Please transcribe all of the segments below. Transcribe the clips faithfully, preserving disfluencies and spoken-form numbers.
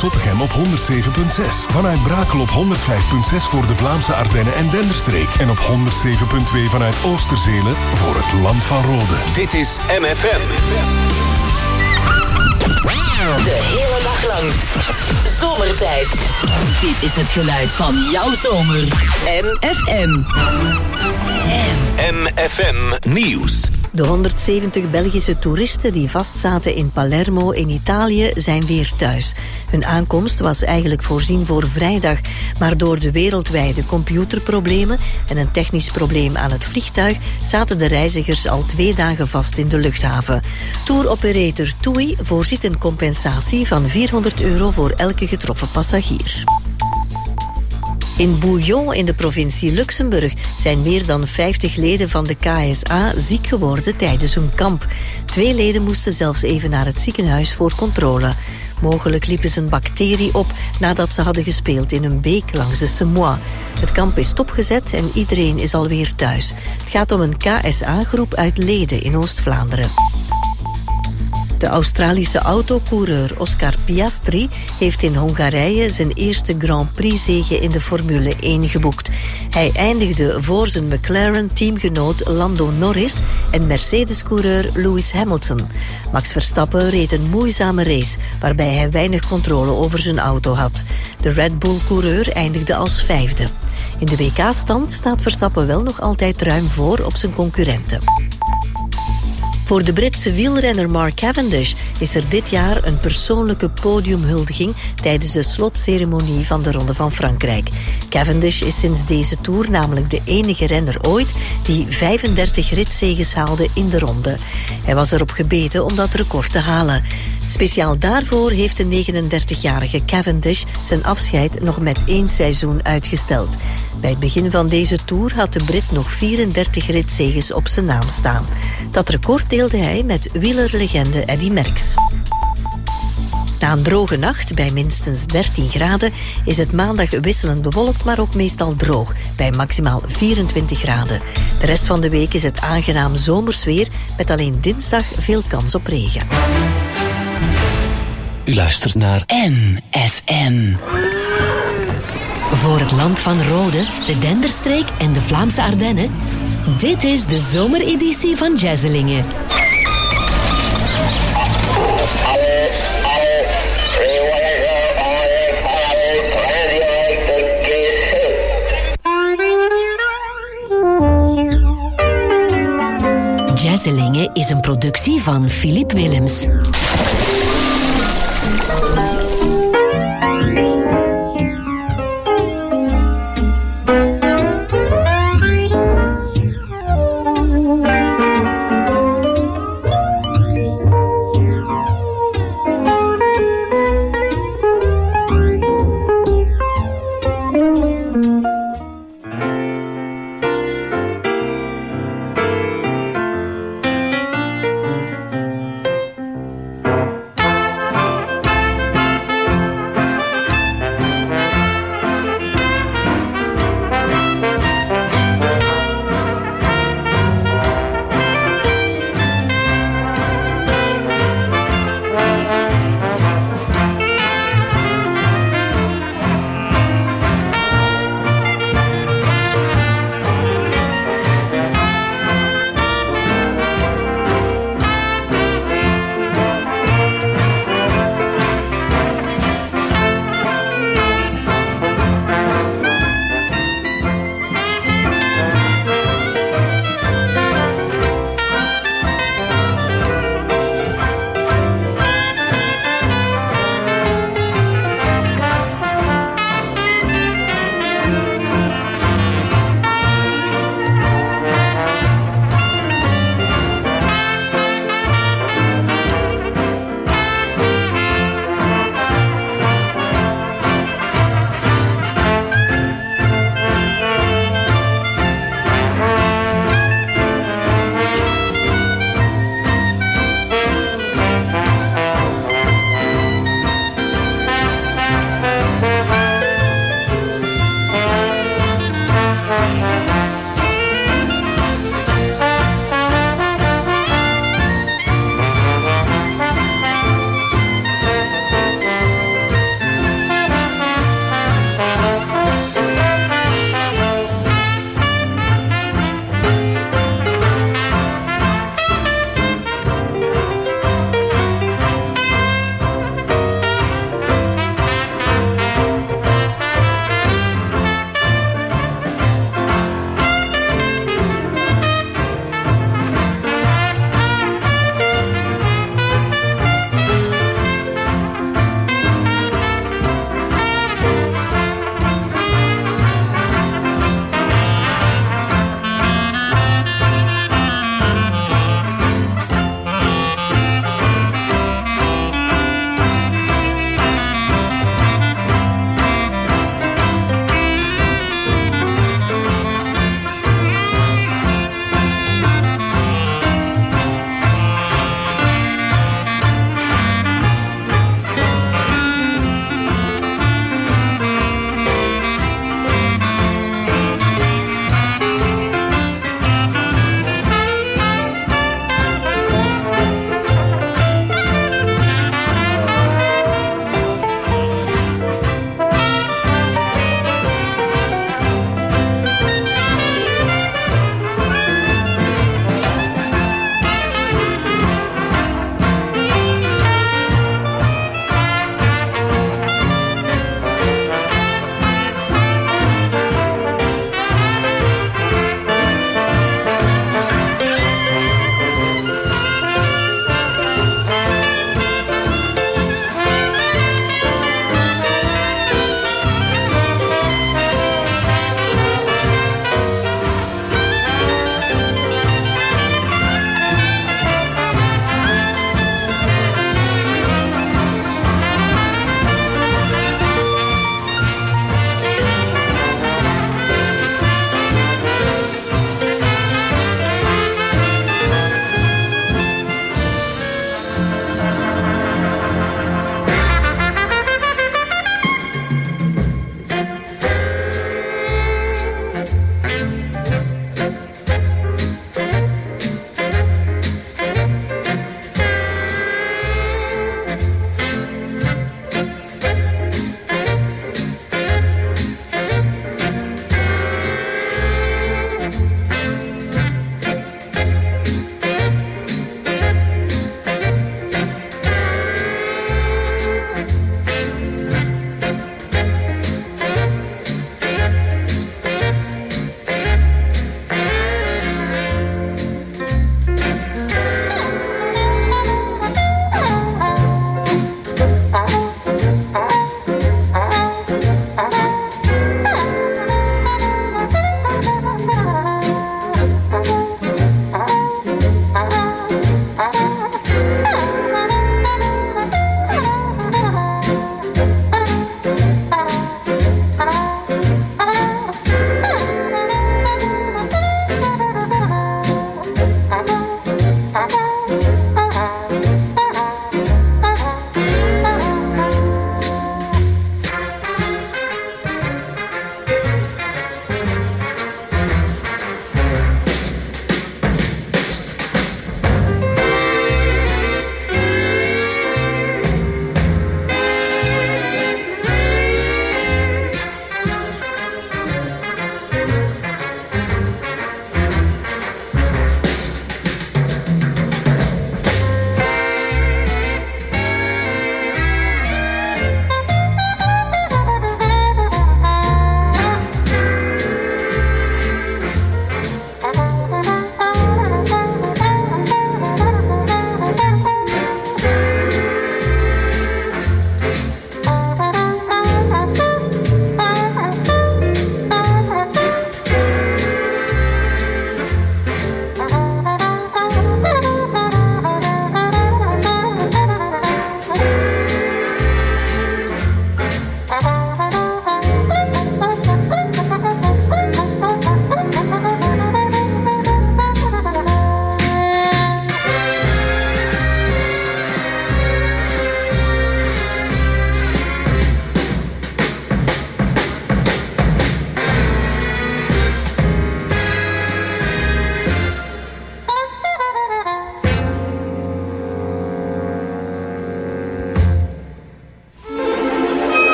Zottegem op honderd zeven komma zes. Vanuit Brakel op honderd vijf komma zes voor de Vlaamse Ardennen en Denderstreek. En op honderd zeven komma twee vanuit Oosterzelen voor het Land van Rode. Dit is M F M. De hele dag lang. Zomertijd. Dit is het geluid van jouw zomer. M F M. M F M Nieuws. De honderdzeventig Belgische toeristen die vastzaten in Palermo in Italië zijn weer thuis. Hun aankomst was eigenlijk voorzien voor vrijdag, maar door de wereldwijde computerproblemen en een technisch probleem aan het vliegtuig zaten de reizigers al twee dagen vast in de luchthaven. Touroperator TUI voorziet een compensatie van vierhonderd euro voor elke getroffen passagier. In Bouillon in de provincie Luxemburg zijn meer dan vijftig leden van de K S A ziek geworden tijdens hun kamp. Twee leden moesten zelfs even naar het ziekenhuis voor controle. Mogelijk liepen ze een bacterie op nadat ze hadden gespeeld in een beek langs de Semois. Het kamp is stopgezet en iedereen is alweer thuis. Het gaat om een K S A-groep uit Leden in Oost-Vlaanderen. De Australische autocoureur Oscar Piastri heeft in Hongarije zijn eerste Grand Prix-zege in de Formule één geboekt. Hij eindigde voor zijn McLaren-teamgenoot Lando Norris en Mercedes-coureur Lewis Hamilton. Max Verstappen reed een moeizame race, waarbij hij weinig controle over zijn auto had. De Red Bull-coureur eindigde als vijfde. In de W K-stand staat Verstappen wel nog altijd ruim voor op zijn concurrenten. Voor de Britse wielrenner Mark Cavendish is er dit jaar een persoonlijke podiumhuldiging tijdens de slotceremonie van de Ronde van Frankrijk. Cavendish is sinds deze Tour namelijk de enige renner ooit die vijfendertig ritzeges haalde in de ronde. Hij was erop gebeten om dat record te halen. Speciaal daarvoor heeft de negenendertigjarige Cavendish zijn afscheid nog met één seizoen uitgesteld. Bij het begin van deze Tour had de Brit nog vierendertig ritzeges op zijn naam staan. Dat record deelde hij met wielerlegende Eddy Merckx. Na een droge nacht bij minstens dertien graden is het maandag wisselend bewolkt, maar ook meestal droog, bij maximaal vierentwintig graden. De rest van de week is het aangenaam zomers weer, met alleen dinsdag veel kans op regen. U luistert naar M F M. Voor het Land van Rode, de Denderstreek en de Vlaamse Ardennen. Dit is de zomereditie van Jazzelingen. Jazzelingen is een productie van Philippe Willems.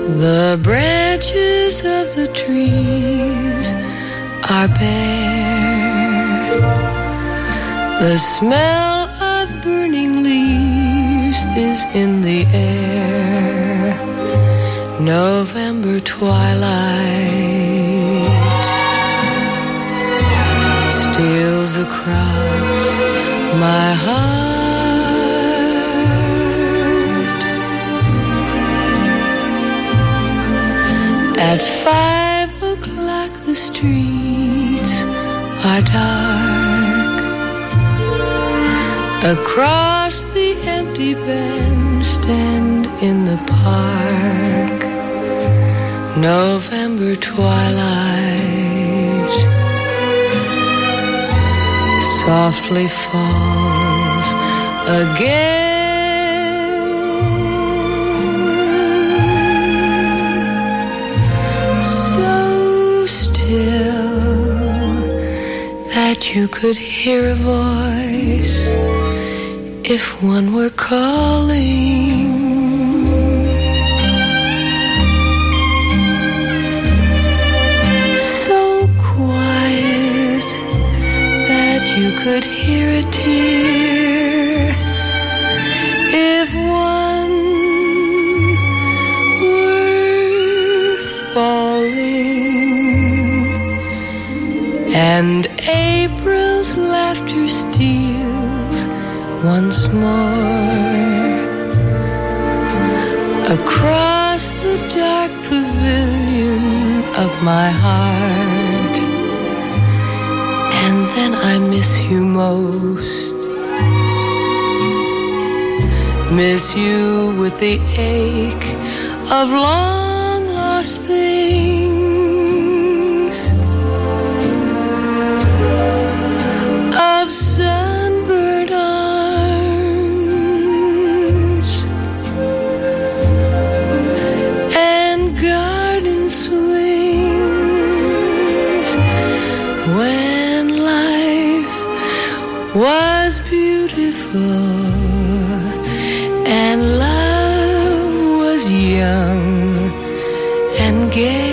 The branches of the trees are bare. The smell of burning leaves is in the air. November twilight steals across my heart. At five o'clock the streets are dark. Across the empty bandstand in the park, November twilight softly falls again. That you could hear a voice if one were calling. So quiet that you could hear a tear if one were falling. And April's laughter steals once more across the dark pavilion of my heart. And then I miss you most, miss you with the ache of long lost things. Of sunburned arms and garden swings when life was beautiful and love was young and gay.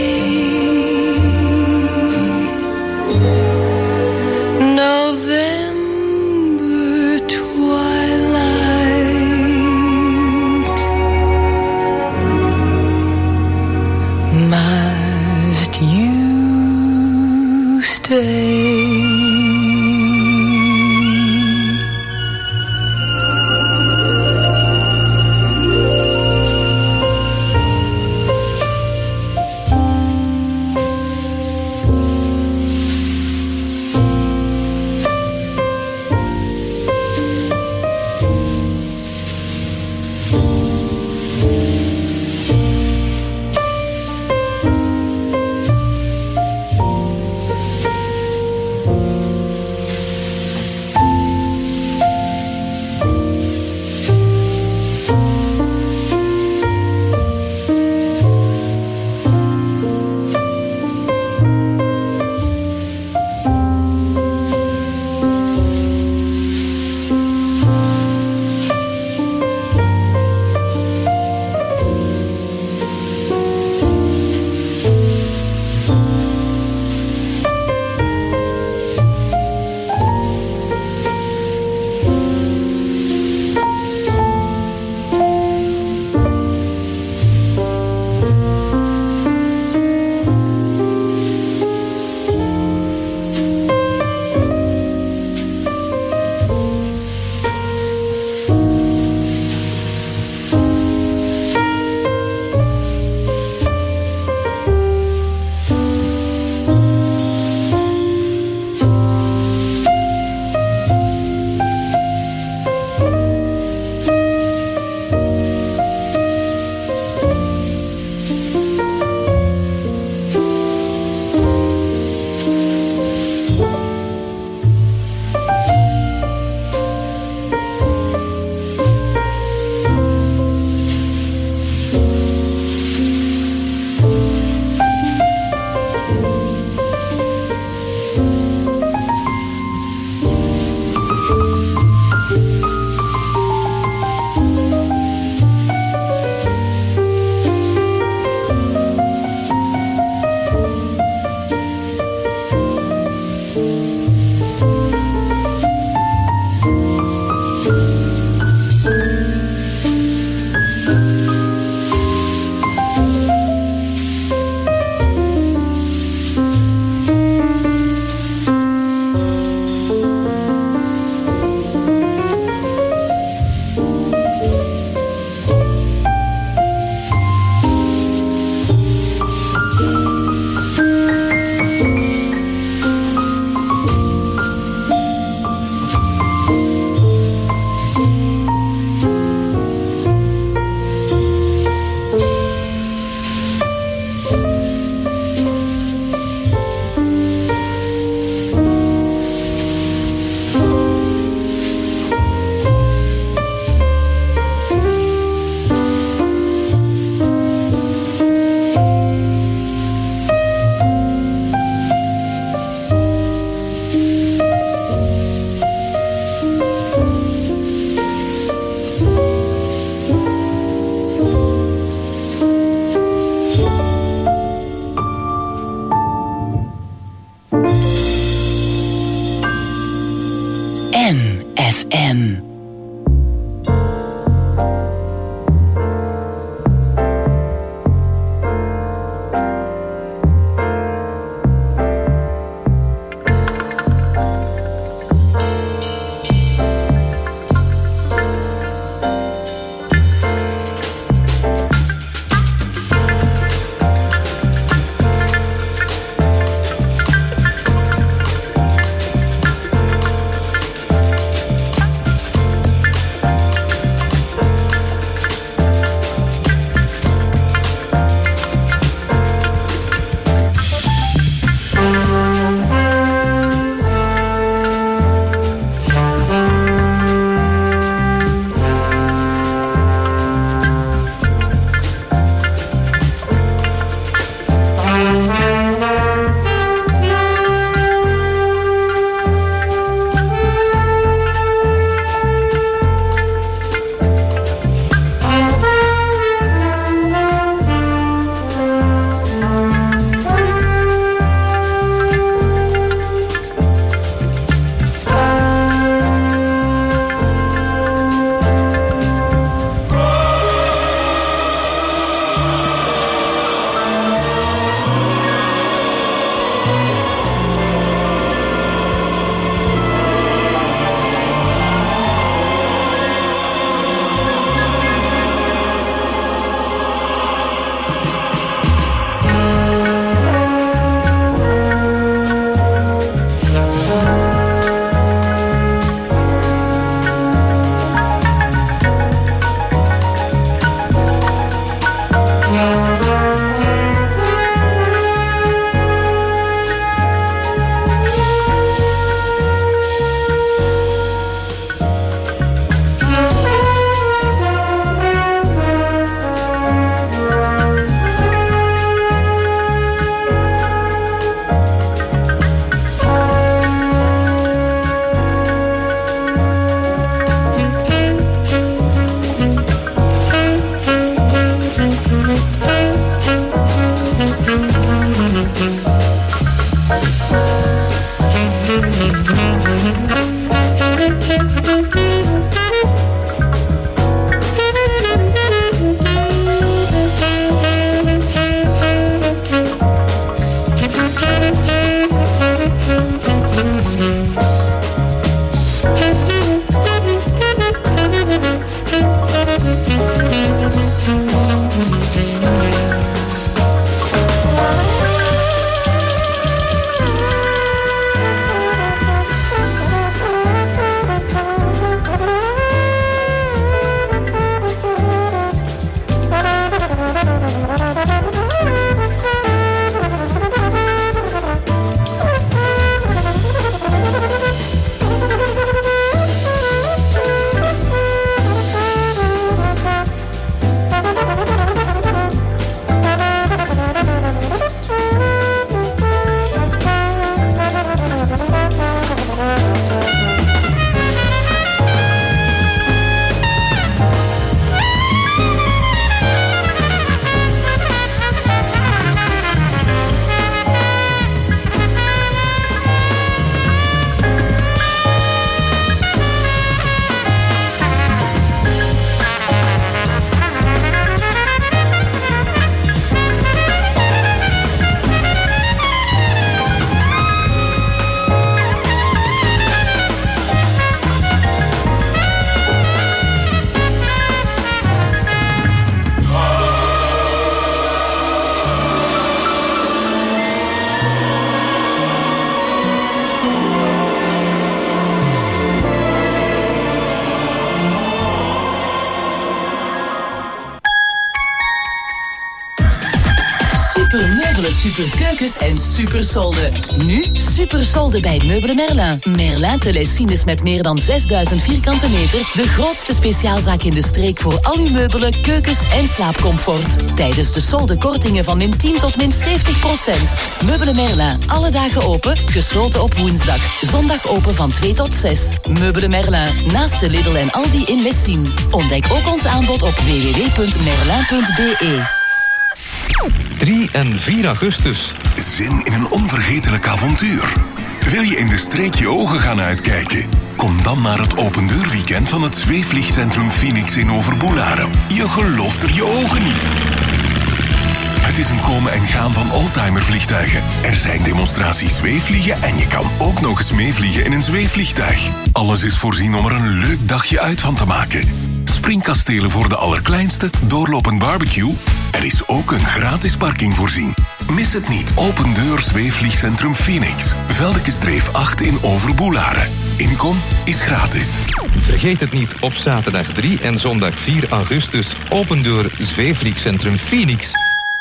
Supermeubelen, superkeukens en supersolden. Nu supersolden bij Meubelen Merlin. Merlin Telesines met meer dan zesduizend vierkante meter. De grootste speciaalzaak in de streek voor al uw meubelen, keukens en slaapcomfort. Tijdens de solden kortingen van min tien tot min zeventig procent. Meubelen Merlin. Alle dagen open, gesloten op woensdag. Zondag open van twee tot zes. Meubelen Merlin. Naast de Lidl en Aldi in Lessien. Ontdek ook ons aanbod op w w w punt merlin punt b e. drie en vier augustus. Zin in een onvergetelijk avontuur. Wil je in de streek je ogen gaan uitkijken? Kom dan naar het opendeurweekend van het zweefvliegcentrum Phoenix in Overboelaren. Je gelooft er je ogen niet. Het is een komen en gaan van oldtimervliegtuigen. Er zijn demonstraties zweefvliegen en je kan ook nog eens meevliegen in een zweefvliegtuig. Alles is voorzien om er een leuk dagje uit van te maken. Springkastelen voor de allerkleinste, doorlopend barbecue. Er is ook een gratis parking voorzien. Mis het niet. Open deur zweefvliegcentrum Phoenix. Veldekestreef acht in Overboelaren. Inkom is gratis. Vergeet het niet, op zaterdag drie en zondag vier augustus. Open deur zweefvliegcentrum Phoenix.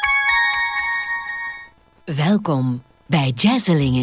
Welkom bij Jazzelingen.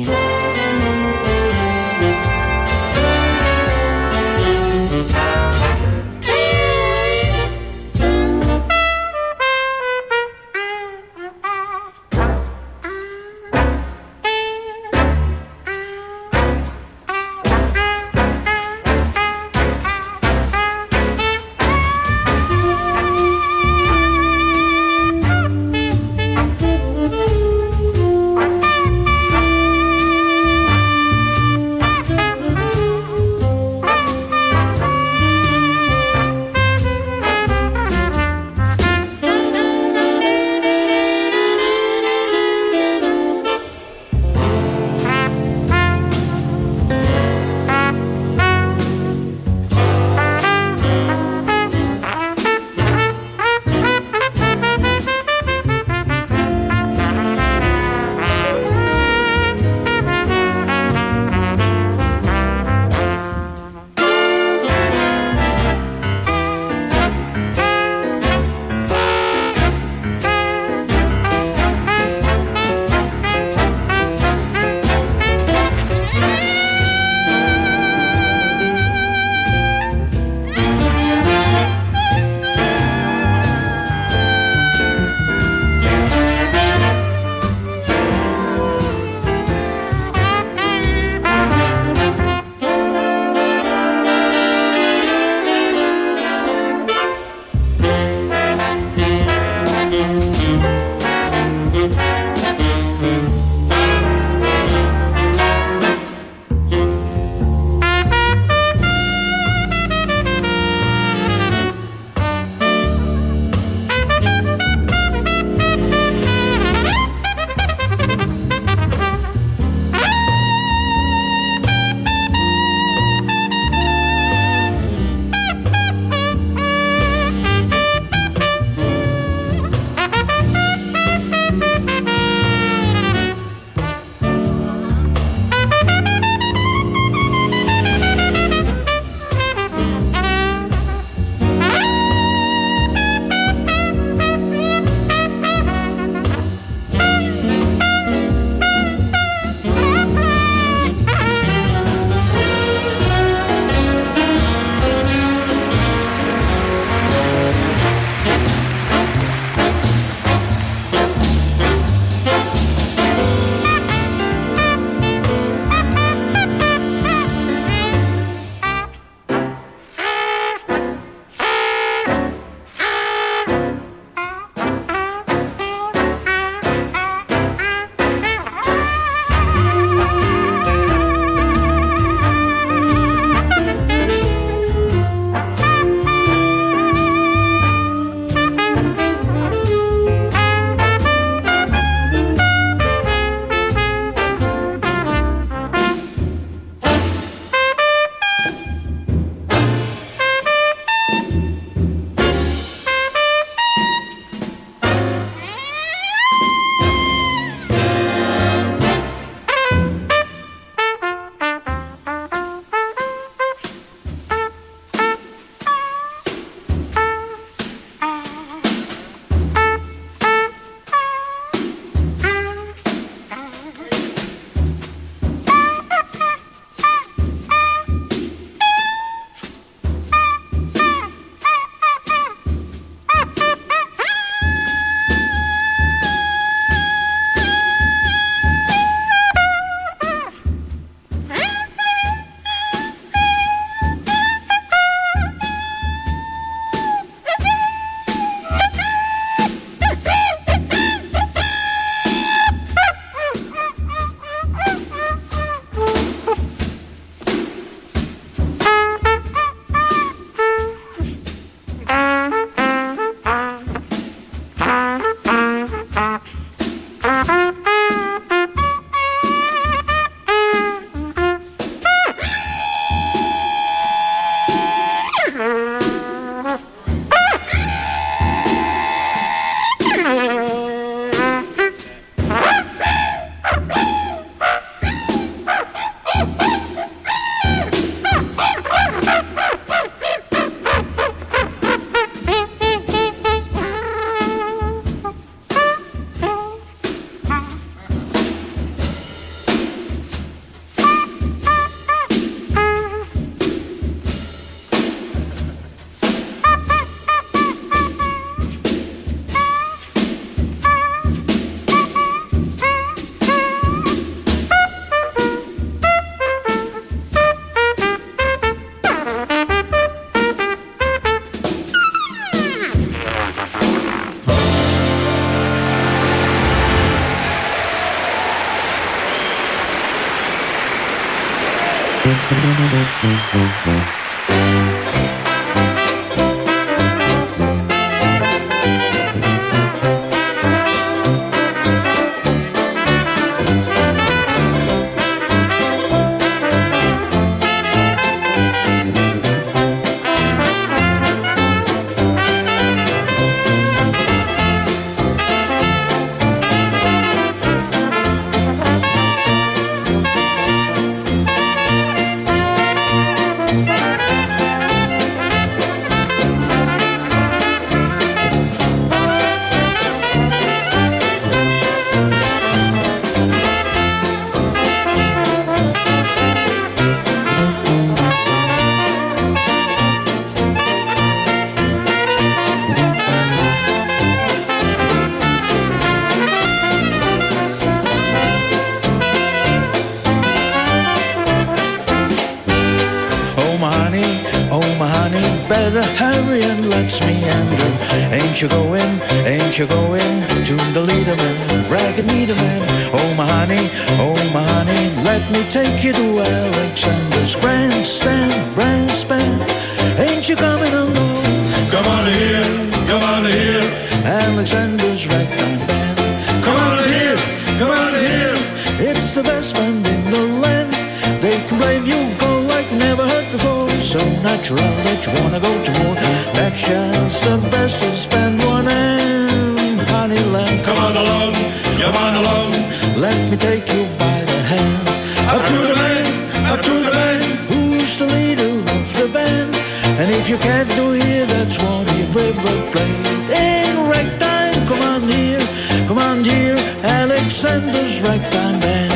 Ain't you going, ain't you going to the Leaderman, Ragged Needleman? Oh my honey, oh my honey, let me take you to Alexander's grandstand, grandstand. Ain't you coming along? Come on here, come on here, Alexander's ragtime band. Come on here, come on here, it's the best band in the land. They can blame you for like never heard before. So natural that you wanna go to war. That's just the best to spend one and Honeyland. Come on along, come on along, let me take you by the hand. Up to the man, up to the man, who's the leader of the band? And if you can't do here, that's what he river played in ragtime. Come on here, come on dear, Alexander's ragtime band.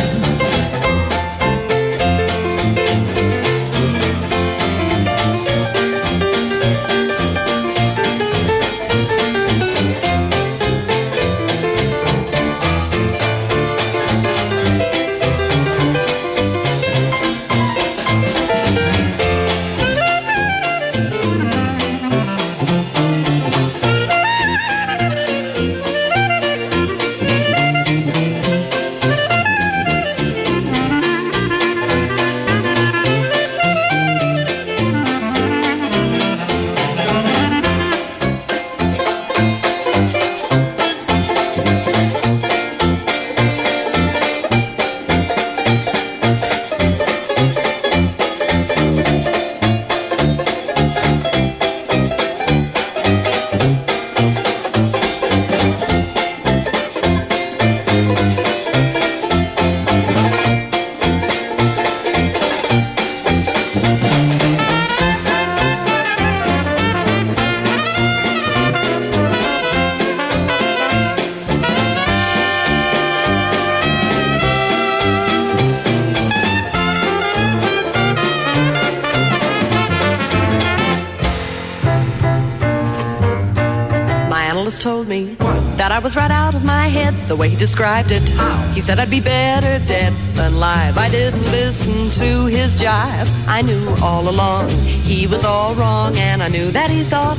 Told me that I was right out of my head, the way he described it. He said I'd be better dead than live. I didn't listen to his jive. I knew all along he was all wrong, and I knew that he thought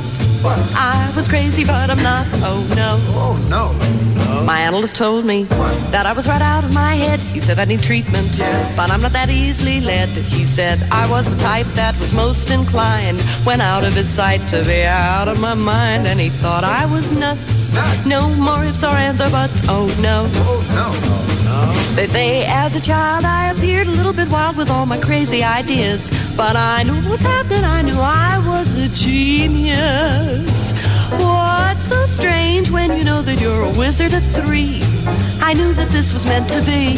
I was crazy, but I'm not. Oh no. Oh no. no. My analyst told me that I was right out of my head. He said I need treatment, but I'm not that easily led. He said I was the type that was most inclined, when out of his sight, to be out of my mind. And he thought I was nuts. nuts. No more ifs or ands or buts. Oh no. Oh no. no. They say as a child I appeared a little bit wild with all my crazy ideas, but I knew what was happening. I knew I was a genius. What's so strange when you know that you're a wizard at three? I knew that this was meant to be.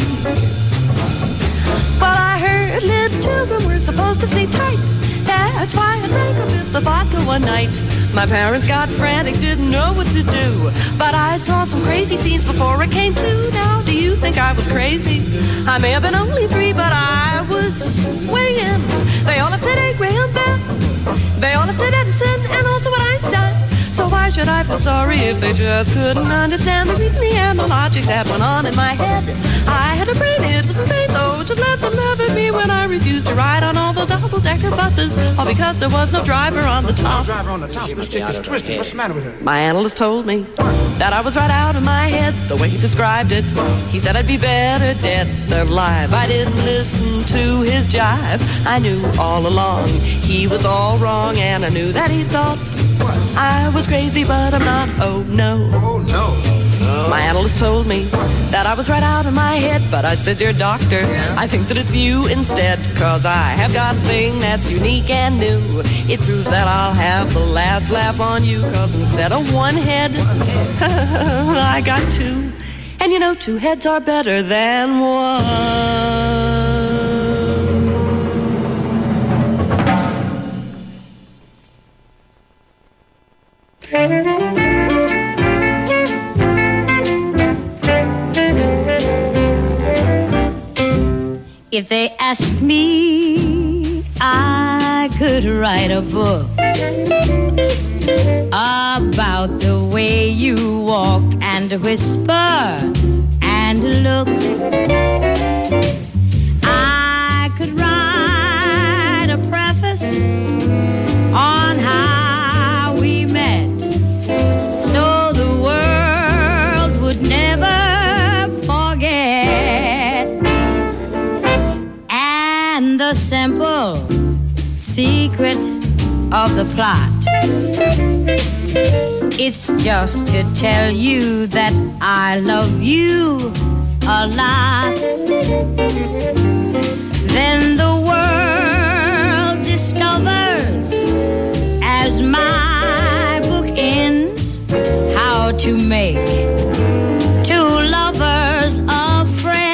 But I heard little children were supposed to sleep tight. That's why I drank a fifth of vodka one night. My parents got frantic, didn't know what to do. But I saw some crazy scenes before I came to. Now, do you think I was crazy? I may have been only three, but I was swinging. They all lifted a Graham Bell. They all lifted Edison and also an Einstein. So why should I feel sorry if they just couldn't understand the reasoning and the logic that went on in my head? I had a brain, it was insane, so just let them laugh at me when I refused to ride on all the double-decker buses, all because there was no driver on the top. No driver on the top. This chick is twisted. What's the matter with her? My analyst told me that I was right out of my head, the way he described it. He said I'd be better dead than alive. I didn't listen to his jive. I knew all along he was all wrong, and I knew that he thought I was crazy, but I'm not. Oh no. Oh no. My analyst told me that I was right out of my head, but I said, dear doctor, I think that it's you instead, cause I have got a thing that's unique and new. It proves that I'll have the last laugh on you, cause instead of one head, I got two. And you know, two heads are better than one. If they ask me, I could write a book about the way you walk and whisper and look. I could write a preface on how we met, so the world would never forget. And the simple secret of the plot, it's just to tell you that I love you a lot. Then the world discovers, as my book ends, how to make two lovers of friends.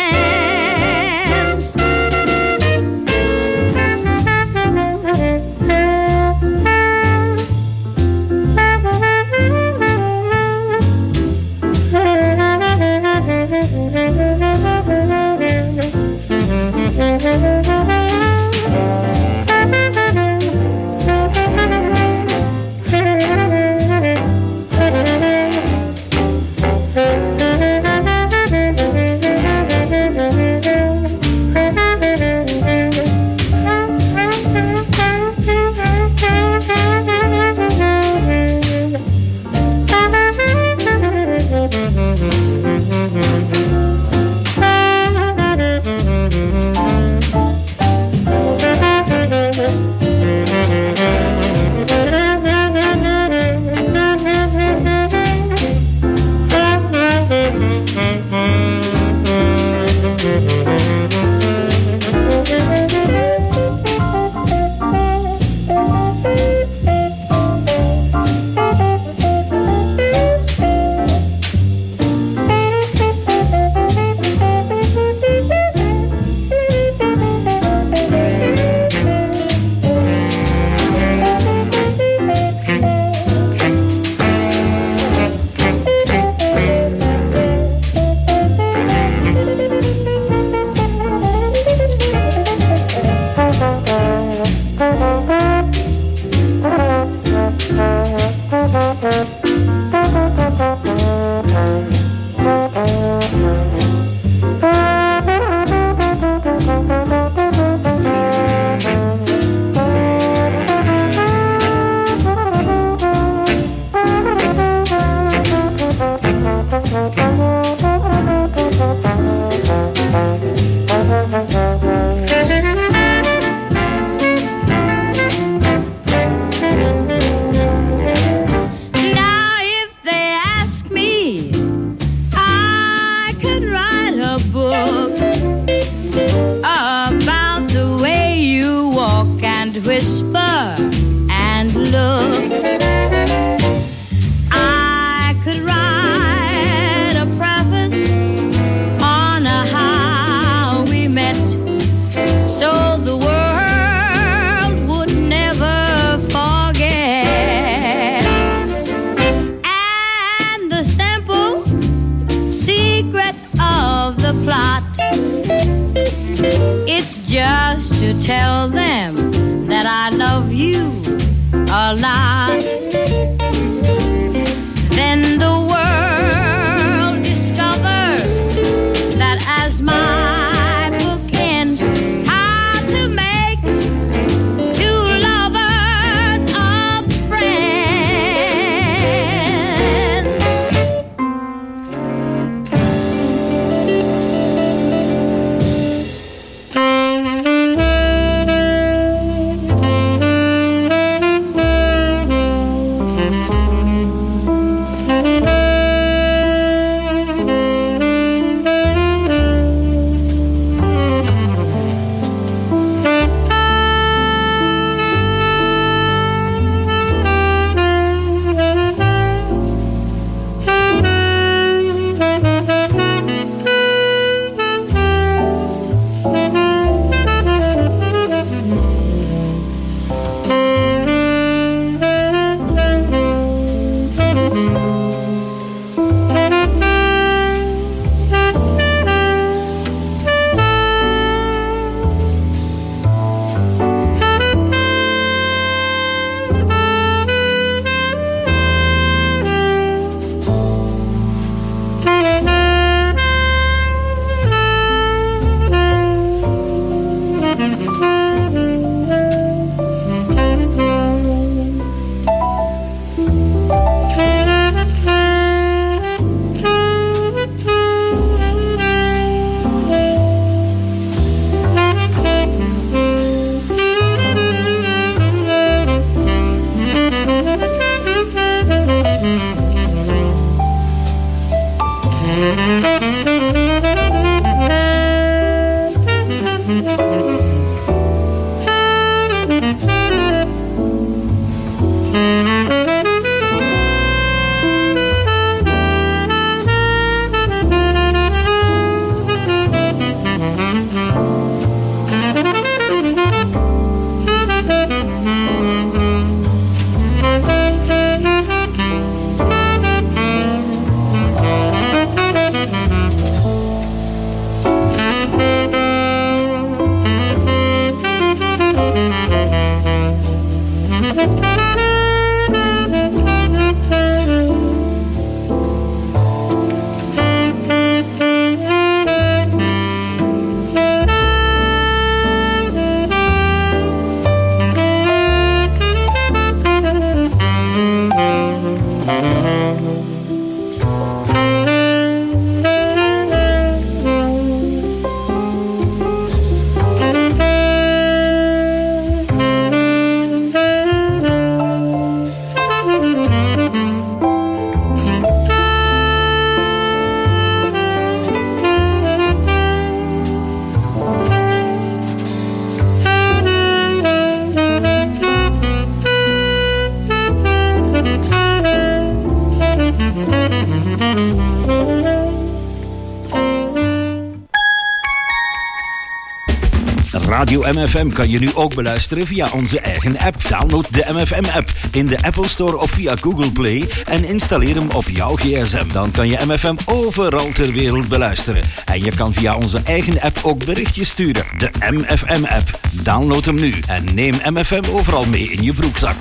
Radio M F M kan je nu ook beluisteren via onze eigen app. Download de M F M-app in de Apple Store of via Google Play en installeer hem op jouw gsm. Dan kan je M F M overal ter wereld beluisteren. En je kan via onze eigen app ook berichtjes sturen. De M F M-app. Download hem nu en neem M F M overal mee in je broekzak.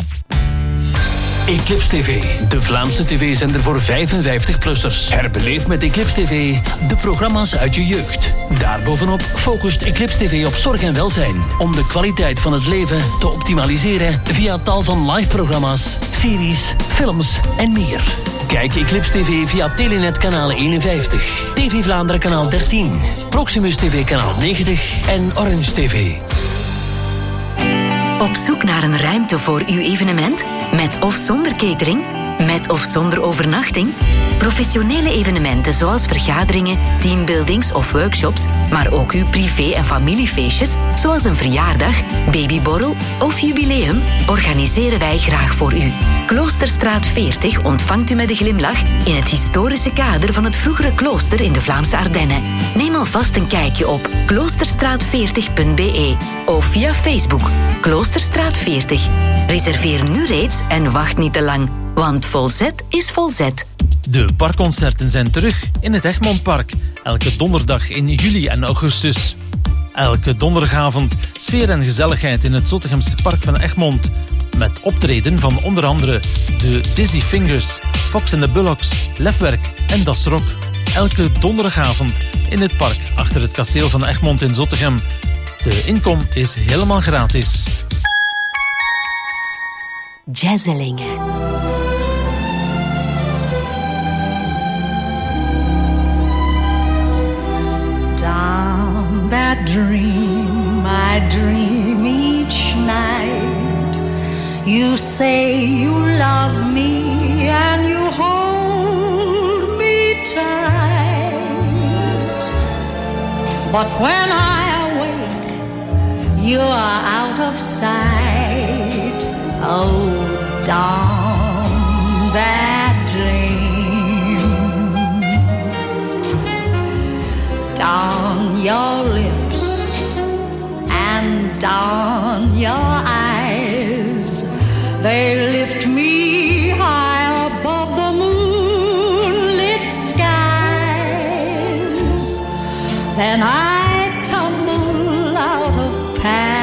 Eclipse T V, de Vlaamse tv-zender voor vijfenvijftig-plussers. Herbeleef met Eclipse T V de programma's uit je jeugd. Daarbovenop focust Eclipse T V op zorg en welzijn, om de kwaliteit van het leven te optimaliseren via tal van live-programma's, series, films en meer. Kijk Eclipse T V via Telenet kanaal eenenvijftig, T V Vlaanderen kanaal dertien, Proximus T V kanaal negentig en Orange T V. Op zoek naar een ruimte voor uw evenement? Met of zonder catering? Met of zonder overnachting? Professionele evenementen zoals vergaderingen, teambuildings of workshops, maar ook uw privé- en familiefeestjes, zoals een verjaardag, babyborrel of jubileum, organiseren wij graag voor u. Kloosterstraat veertig ontvangt u met een glimlach in het historische kader van het vroegere klooster in de Vlaamse Ardennen. Neem alvast een kijkje op kloosterstraat veertig punt b e of via Facebook Kloosterstraat veertig. Reserveer nu reeds en wacht niet te lang, want Volzet is Volzet. De parkconcerten zijn terug in het Egmontpark, elke donderdag in juli en augustus. Elke donderdagavond sfeer en gezelligheid in het Zottegemse park van Egmond, met optreden van onder andere de Dizzy Fingers, Fox and the Bullocks, Lefwerk en Das Rock. Elke donderdagavond in het park achter het kasteel van Egmond in Zottegem. De inkom is helemaal gratis. Jazzelingen. Down that dream I dream each night. You say you love me and you hold me tight. But when I awake, you are out of sight. Oh, down that dream. Down your lips and down your eyes, they lift me high above the moonlit skies. Then I tumble out of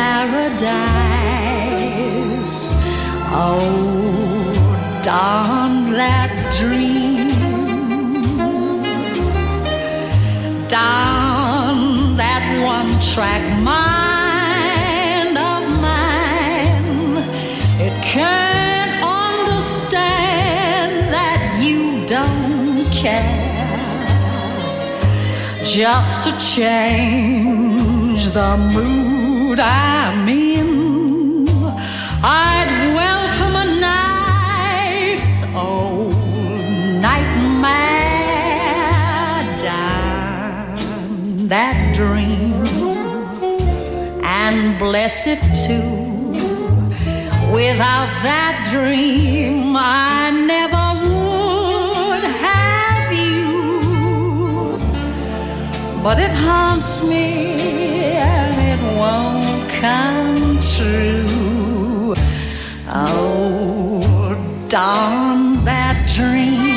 paradise. Oh, down that dream. Down that one-track mind of mine. It can't understand that you don't care. Just to change the mood I'm in, I'd welcome a nice old nightmare. that dream and bless it too. Without that dream, I never would have you. But it haunts me and it won't come true. Oh, darn that dream.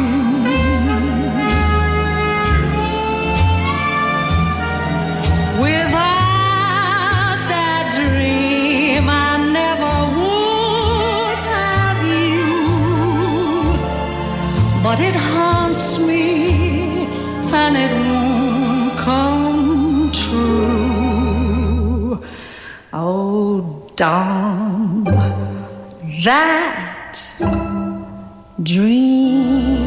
Without that dream, I never would have you. But it haunts me and it won't come true. Oh, darn that dream.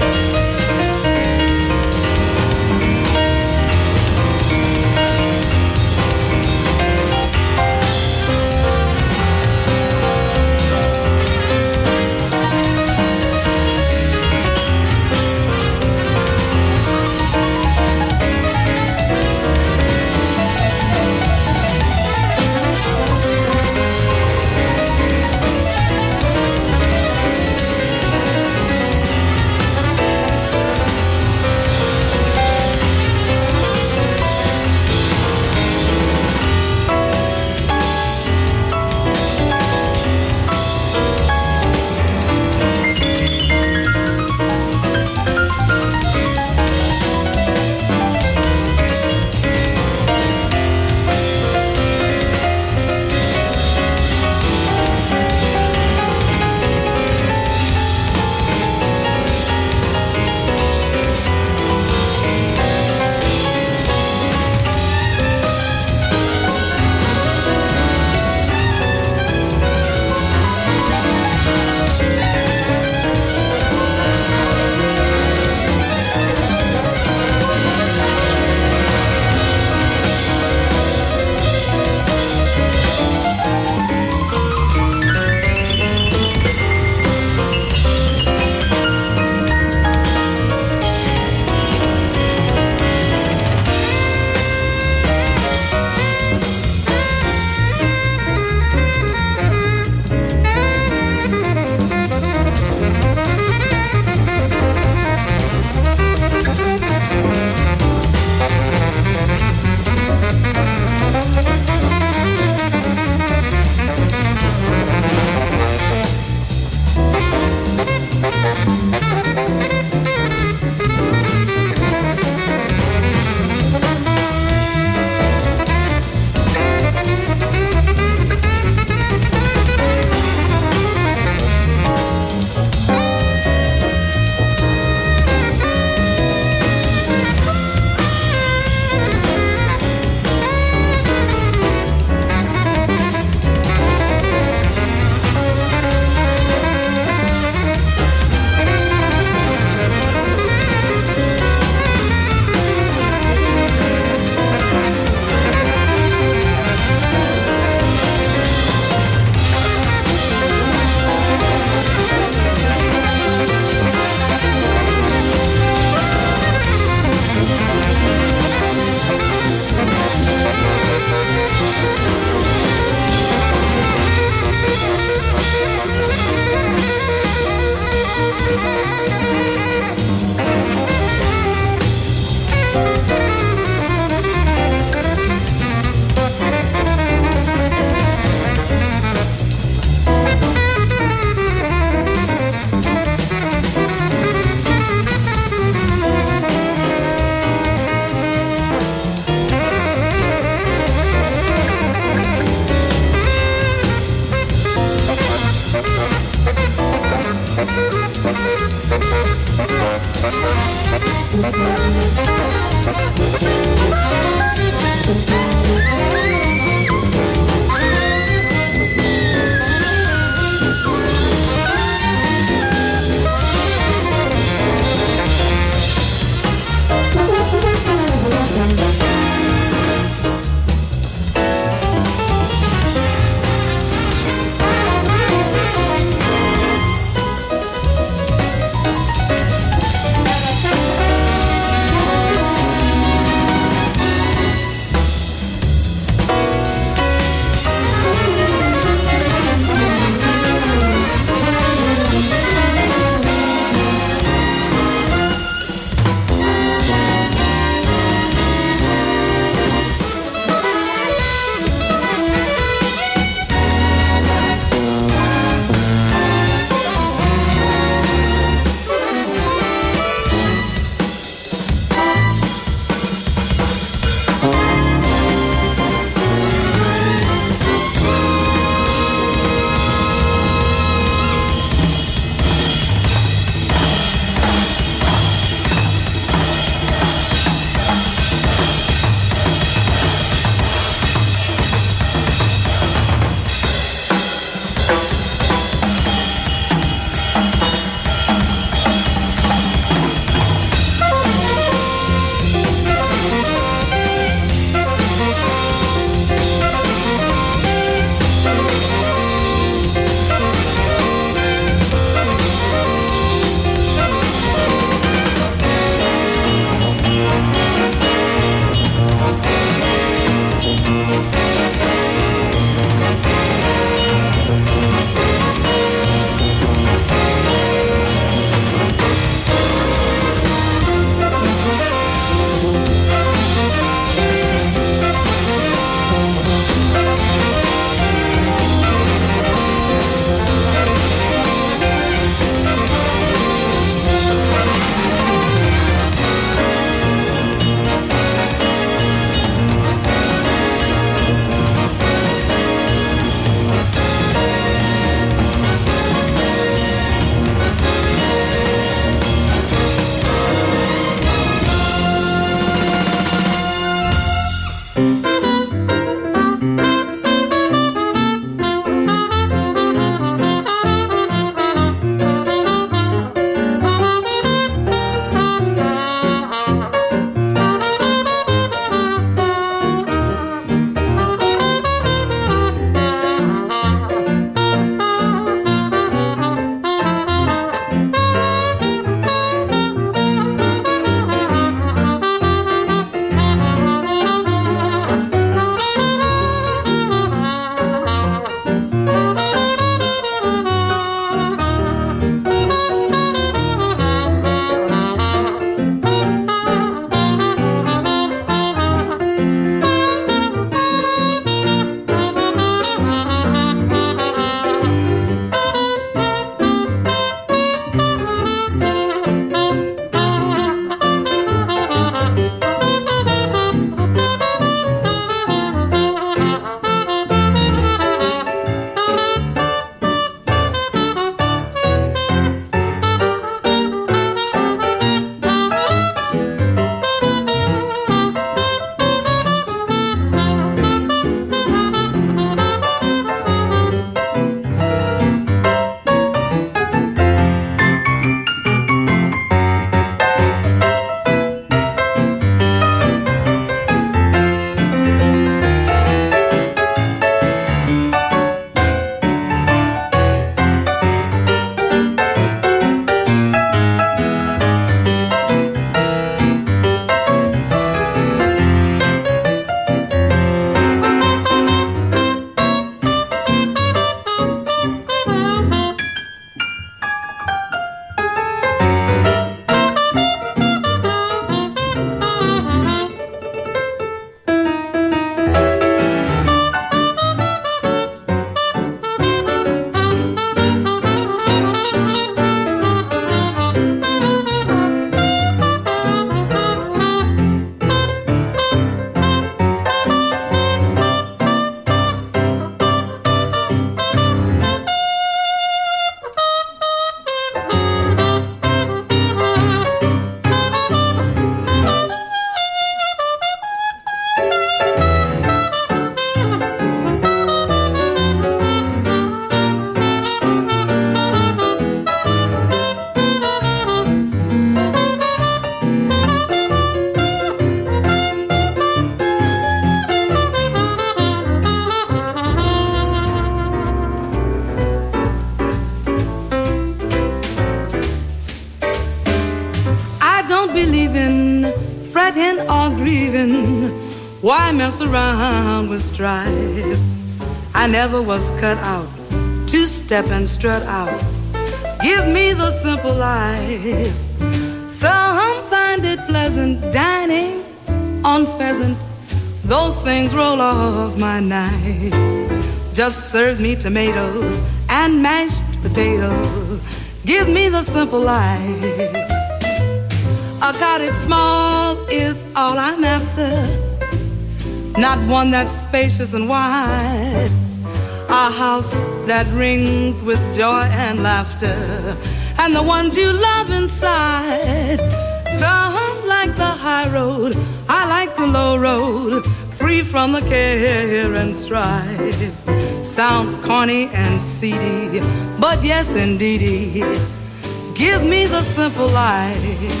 believing, fretting or grieving. Why mess around with strife? I never was cut out to step and strut out. Give me the simple life. Some find it pleasant dining on pheasant. Those things roll off my knife. Just serve me tomatoes and mashed potatoes. Give me the simple life. A cottage small is all I'm after, not one that's spacious and wide. A house that rings with joy and laughter, and the ones you love inside. Some like the high road, I like the low road, free from the care and strife. Sounds corny and seedy, but yes indeedy, give me the simple life.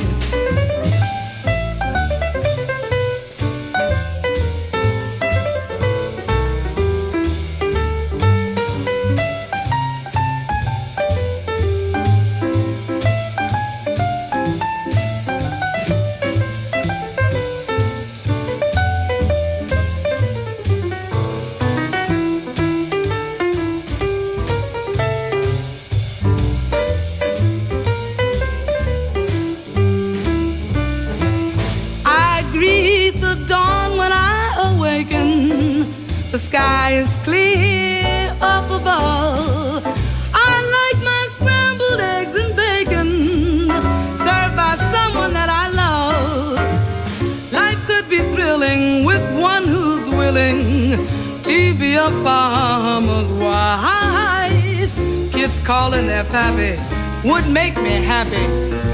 The sky is clear up above. I like my scrambled eggs and bacon, served by someone that I love. Life could be thrilling with one who's willing to be a farmer's wife. Kids calling their pappy would make me happy.